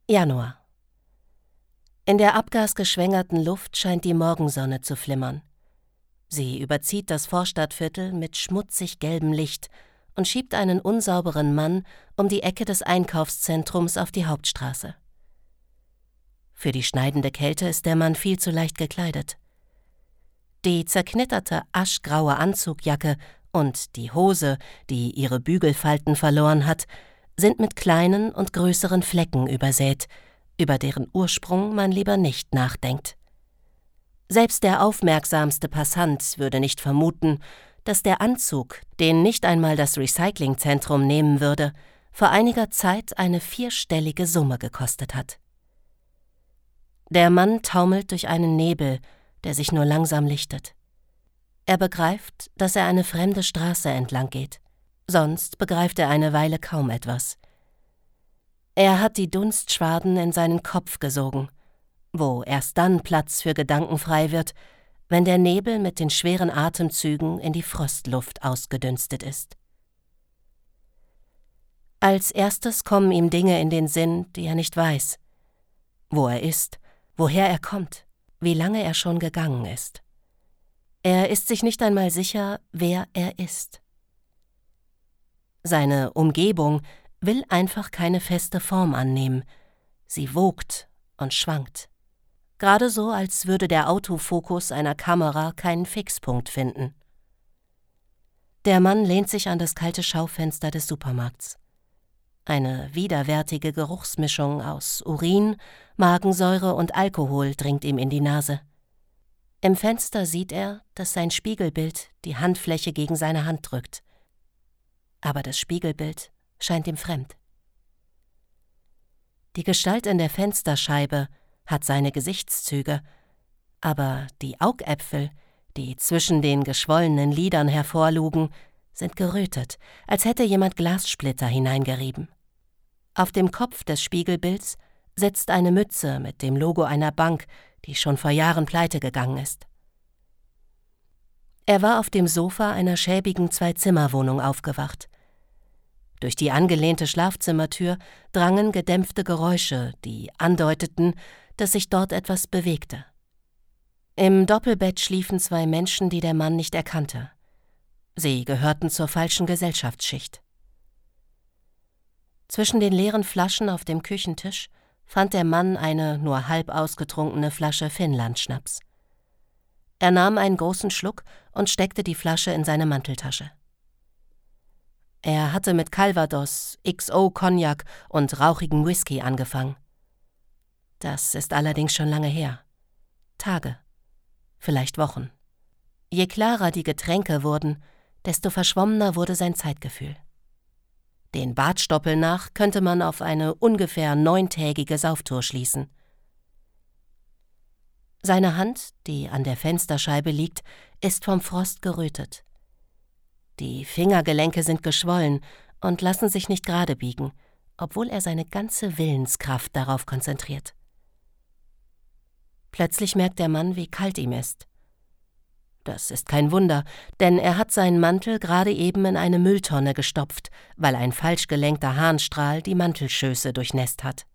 Januar. In der abgasgeschwängerten Luft scheint die Morgensonne zu flimmern. Sie überzieht das Vorstadtviertel mit schmutzig gelbem Licht und schiebt einen unsauberen Mann um die Ecke des Einkaufszentrums auf die Hauptstraße. Für die schneidende Kälte ist der Mann viel zu leicht gekleidet. Die zerknitterte aschgraue Anzugjacke und die Hose, die ihre Bügelfalten verloren hat, sind mit kleinen und größeren Flecken übersät, über deren Ursprung man lieber nicht nachdenkt. Selbst der aufmerksamste Passant würde nicht vermuten, dass der Anzug, den nicht einmal das Recyclingzentrum nehmen würde, vor einiger Zeit eine 4-stellige Summe gekostet hat. Der Mann taumelt durch einen Nebel, der sich nur langsam lichtet. Er begreift, dass er eine fremde Straße entlang geht. Sonst begreift er eine Weile kaum etwas. Er hat die Dunstschwaden in seinen Kopf gesogen, wo erst dann Platz für Gedanken frei wird, wenn der Nebel mit den schweren Atemzügen in die Frostluft ausgedünstet ist. Als erstes kommen ihm Dinge in den Sinn, die er nicht weiß. Wo er ist, woher er kommt, wie lange er schon gegangen ist. Er ist sich nicht einmal sicher, wer er ist. Seine Umgebung will einfach keine feste Form annehmen. Sie wogt und schwankt. Gerade so, als würde der Autofokus einer Kamera keinen Fixpunkt finden. Der Mann lehnt sich an das kalte Schaufenster des Supermarkts. Eine widerwärtige Geruchsmischung aus Urin, Magensäure und Alkohol dringt ihm in die Nase. Im Fenster sieht er, dass sein Spiegelbild die Handfläche gegen seine Hand drückt. Aber das Spiegelbild scheint ihm fremd. Die Gestalt in der Fensterscheibe hat seine Gesichtszüge, aber die Augäpfel, die zwischen den geschwollenen Lidern hervorlugen, sind gerötet, als hätte jemand Glassplitter hineingerieben. Auf dem Kopf des Spiegelbilds sitzt eine Mütze mit dem Logo einer Bank, die schon vor Jahren pleite gegangen ist. Er war auf dem Sofa einer schäbigen 2-Zimmer-Wohnung aufgewacht. Durch die angelehnte Schlafzimmertür drangen gedämpfte Geräusche, die andeuteten, dass sich dort etwas bewegte. Im Doppelbett schliefen 2 Menschen, die der Mann nicht erkannte. Sie gehörten zur falschen Gesellschaftsschicht. Zwischen den leeren Flaschen auf dem Küchentisch fand der Mann eine nur halb ausgetrunkene Flasche Finnland-Schnaps. Er nahm einen großen Schluck und steckte die Flasche in seine Manteltasche. Er hatte mit Calvados, XO Cognac und rauchigen Whisky angefangen. Das ist allerdings schon lange her. Tage, vielleicht Wochen. Je klarer die Getränke wurden, desto verschwommener wurde sein Zeitgefühl. Den Bartstoppel nach könnte man auf eine ungefähr 9-tägige Sauftour schließen. Seine Hand, die an der Fensterscheibe liegt, ist vom Frost gerötet. Die Fingergelenke sind geschwollen und lassen sich nicht gerade biegen, obwohl er seine ganze Willenskraft darauf konzentriert. Plötzlich merkt der Mann, wie kalt ihm ist. Das ist kein Wunder, denn er hat seinen Mantel gerade eben in eine Mülltonne gestopft, weil ein falsch gelenkter Harnstrahl die Mantelschöße durchnässt hat.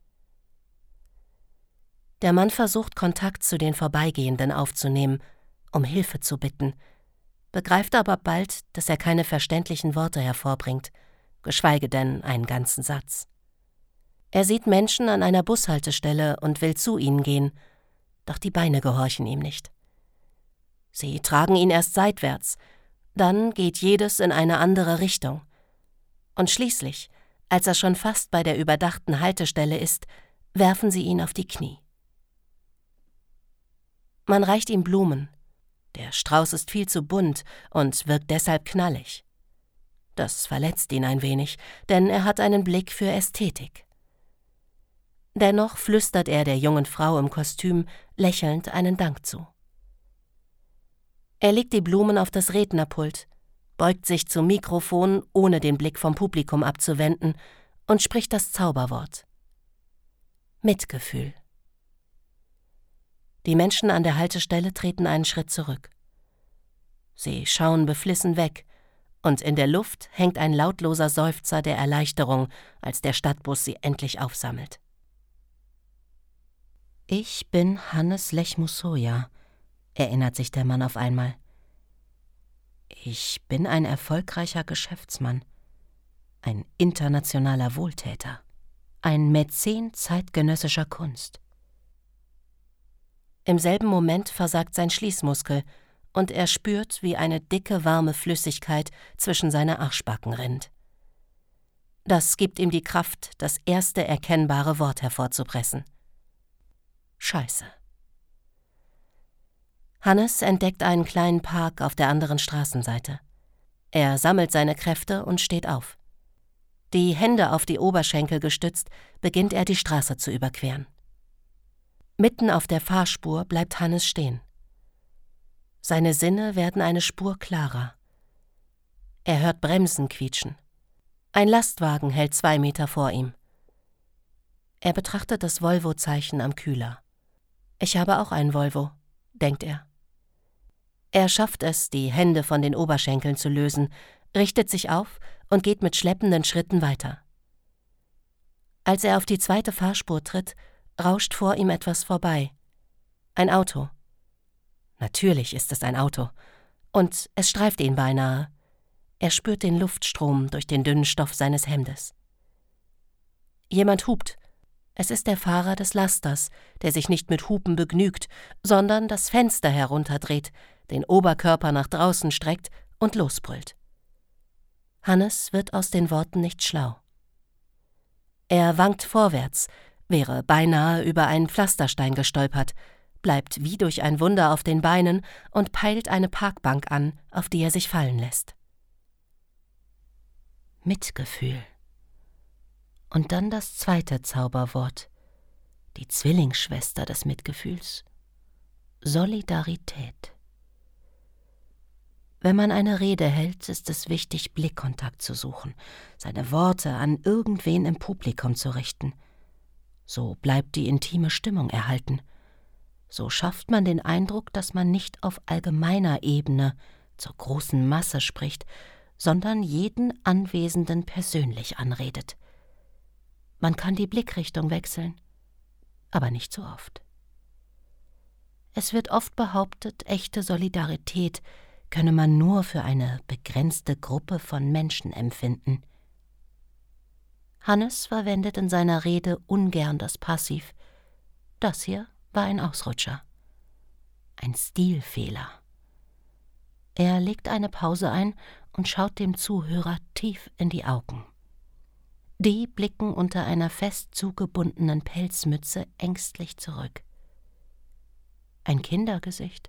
Der Mann versucht, Kontakt zu den Vorbeigehenden aufzunehmen, um Hilfe zu bitten, begreift aber bald, dass er keine verständlichen Worte hervorbringt, geschweige denn einen ganzen Satz. Er sieht Menschen an einer Bushaltestelle und will zu ihnen gehen, doch die Beine gehorchen ihm nicht. Sie tragen ihn erst seitwärts, dann geht jedes in eine andere Richtung. Und schließlich, als er schon fast bei der überdachten Haltestelle ist, werfen sie ihn auf die Knie. Man reicht ihm Blumen. Der Strauß ist viel zu bunt und wirkt deshalb knallig. Das verletzt ihn ein wenig, denn er hat einen Blick für Ästhetik. Dennoch flüstert er der jungen Frau im Kostüm lächelnd einen Dank zu. Er legt die Blumen auf das Rednerpult, beugt sich zum Mikrofon, ohne den Blick vom Publikum abzuwenden, und spricht das Zauberwort: Mitgefühl. Die Menschen an der Haltestelle treten einen Schritt zurück. Sie schauen beflissen weg, und in der Luft hängt ein lautloser Seufzer der Erleichterung, als der Stadtbus sie endlich aufsammelt. »Ich bin Hannes Lechmusoja«, erinnert sich der Mann auf einmal. »Ich bin ein erfolgreicher Geschäftsmann, ein internationaler Wohltäter, ein Mäzen zeitgenössischer Kunst.« Im selben Moment versagt sein Schließmuskel und er spürt, wie eine dicke, warme Flüssigkeit zwischen seine Arschbacken rinnt. Das gibt ihm die Kraft, das erste erkennbare Wort hervorzupressen. Scheiße. Hannes entdeckt einen kleinen Park auf der anderen Straßenseite. Er sammelt seine Kräfte und steht auf. Die Hände auf die Oberschenkel gestützt, beginnt er die Straße zu überqueren. Mitten auf der Fahrspur bleibt Hannes stehen. Seine Sinne werden eine Spur klarer. Er hört Bremsen quietschen. Ein Lastwagen hält 2 Meter vor ihm. Er betrachtet das Volvo-Zeichen am Kühler. »Ich habe auch einen Volvo«, denkt er. Er schafft es, die Hände von den Oberschenkeln zu lösen, richtet sich auf und geht mit schleppenden Schritten weiter. Als er auf die zweite Fahrspur tritt, rauscht vor ihm etwas vorbei. Ein Auto. Natürlich ist es ein Auto. Und es streift ihn beinahe. Er spürt den Luftstrom durch den dünnen Stoff seines Hemdes. Jemand hupt. Es ist der Fahrer des Lasters, der sich nicht mit Hupen begnügt, sondern das Fenster herunterdreht, den Oberkörper nach draußen streckt und losbrüllt. Hannes wird aus den Worten nicht schlau. Er wankt vorwärts, wäre beinahe über einen Pflasterstein gestolpert, bleibt wie durch ein Wunder auf den Beinen und peilt eine Parkbank an, auf die er sich fallen lässt. Mitgefühl. Und dann das zweite Zauberwort, die Zwillingsschwester des Mitgefühls: Solidarität. Wenn man eine Rede hält, ist es wichtig, Blickkontakt zu suchen, seine Worte an irgendwen im Publikum zu richten. So bleibt die intime Stimmung erhalten. So schafft man den Eindruck, dass man nicht auf allgemeiner Ebene zur großen Masse spricht, sondern jeden Anwesenden persönlich anredet. Man kann die Blickrichtung wechseln, aber nicht so oft. Es wird oft behauptet, echte Solidarität könne man nur für eine begrenzte Gruppe von Menschen empfinden. Hannes verwendet in seiner Rede ungern das Passiv. Das hier war ein Ausrutscher. Ein Stilfehler. Er legt eine Pause ein und schaut dem Zuhörer tief in die Augen. Die blicken unter einer fest zugebundenen Pelzmütze ängstlich zurück. Ein Kindergesicht.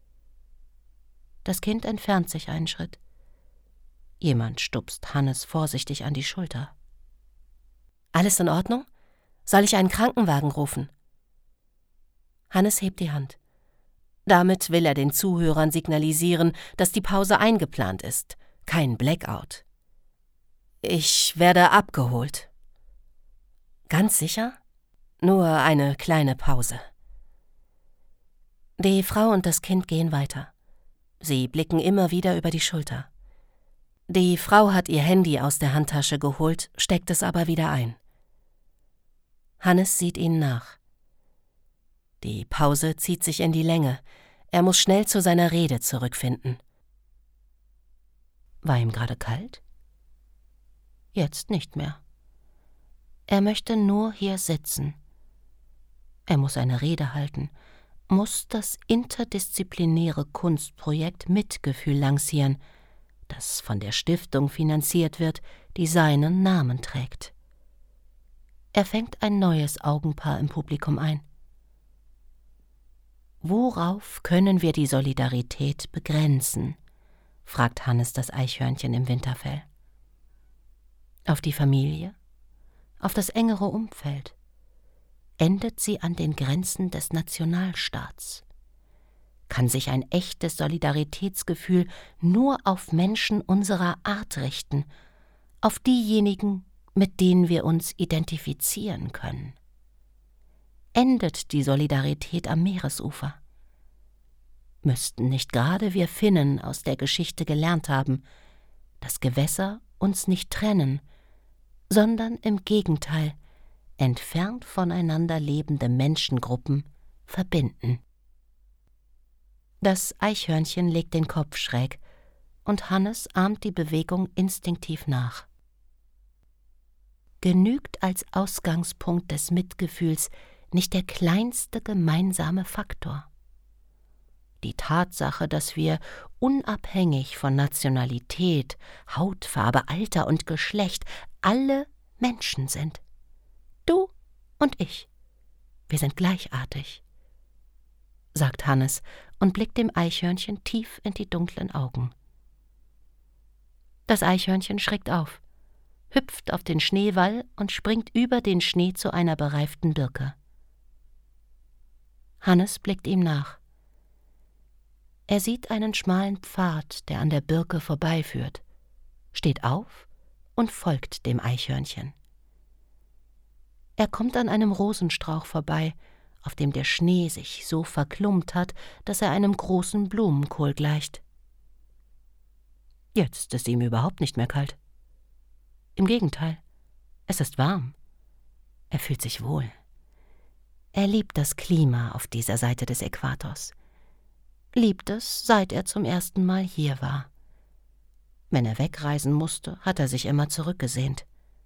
Das Kind entfernt sich einen Schritt. Jemand stupst Hannes vorsichtig an die Schulter. »Alles in Ordnung? Soll ich einen Krankenwagen rufen?« Hannes hebt die Hand. Damit will er den Zuhörern signalisieren, dass die Pause eingeplant ist, kein Blackout. »Ich werde abgeholt.« »Ganz sicher? Nur eine kleine Pause.« Die Frau und das Kind gehen weiter. Sie blicken immer wieder über die Schulter. Die Frau hat ihr Handy aus der Handtasche geholt, steckt es aber wieder ein. Hannes sieht ihnen nach. Die Pause zieht sich in die Länge. Er muss schnell zu seiner Rede zurückfinden. War ihm gerade kalt? Jetzt nicht mehr. Er möchte nur hier sitzen. Er muss eine Rede halten, muss das interdisziplinäre Kunstprojekt Mitgefühl lancieren, das von der Stiftung finanziert wird, die seinen Namen trägt. Er fängt ein neues Augenpaar im Publikum ein. »Worauf können wir die Solidarität begrenzen?« fragt Hannes das Eichhörnchen im Winterfell. Auf die Familie? Auf das engere Umfeld? Endet sie an den Grenzen des Nationalstaats? Kann sich ein echtes Solidaritätsgefühl nur auf Menschen unserer Art richten, auf diejenigen, mit denen wir uns identifizieren können? Endet die Solidarität am Meeresufer? Müssten nicht gerade wir Finnen aus der Geschichte gelernt haben, dass Gewässer uns nicht trennen, sondern im Gegenteil entfernt voneinander lebende Menschengruppen verbinden. Das Eichhörnchen legt den Kopf schräg, und Hannes ahmt die Bewegung instinktiv nach. Genügt als Ausgangspunkt des Mitgefühls nicht der kleinste gemeinsame Faktor? Die Tatsache, dass wir unabhängig von Nationalität, Hautfarbe, Alter und Geschlecht alle Menschen sind. Du und ich, wir sind gleichartig, sagt Hannes und blickt dem Eichhörnchen tief in die dunklen Augen. Das Eichhörnchen schreckt auf, hüpft auf den Schneewall und springt über den Schnee zu einer bereiften Birke. Hannes blickt ihm nach. Er sieht einen schmalen Pfad, der an der Birke vorbeiführt, steht auf und folgt dem Eichhörnchen. Er kommt an einem Rosenstrauch vorbei, auf dem der Schnee sich so verklumpt hat, dass er einem großen Blumenkohl gleicht. Jetzt ist ihm überhaupt nicht mehr kalt. Im Gegenteil, es ist warm. Er fühlt sich wohl. Er liebt das Klima auf dieser Seite des Äquators. Liebt es, seit er zum ersten Mal hier war. Wenn er wegreisen musste, hat er sich immer zurückgesehnt.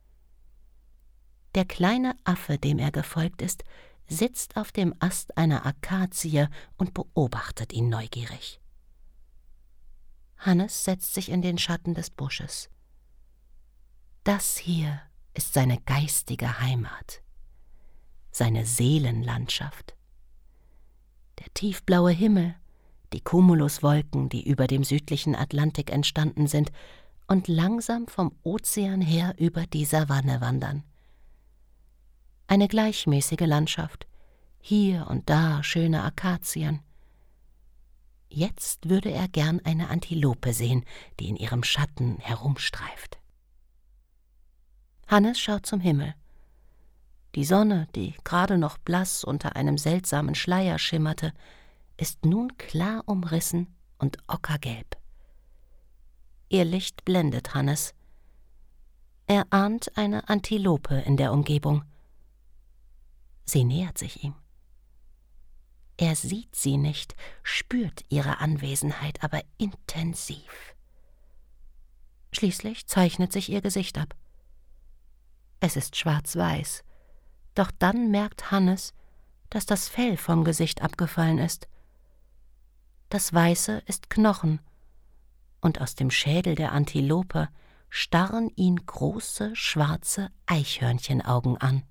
Der kleine Affe, dem er gefolgt ist, sitzt auf dem Ast einer Akazie und beobachtet ihn neugierig. Hannes setzt sich in den Schatten des Busches. Das hier ist seine geistige Heimat, seine Seelenlandschaft. Der tiefblaue Himmel, die Cumuluswolken, die über dem südlichen Atlantik entstanden sind und langsam vom Ozean her über die Savanne wandern. Eine gleichmäßige Landschaft, hier und da schöne Akazien. Jetzt würde er gern eine Antilope sehen, die in ihrem Schatten herumstreift. Hannes schaut zum Himmel. Die Sonne, die gerade noch blass unter einem seltsamen Schleier schimmerte, ist nun klar umrissen und ockergelb. Ihr Licht blendet Hannes. Er ahnt eine Antilope in der Umgebung. Sie nähert sich ihm. Er sieht sie nicht, spürt ihre Anwesenheit aber intensiv. Schließlich zeichnet sich ihr Gesicht ab. Es ist schwarz-weiß, doch dann merkt Hannes, dass das Fell vom Gesicht abgefallen ist. Das Weiße ist Knochen, und aus dem Schädel der Antilope starren ihn große, schwarze Eichhörnchenaugen an.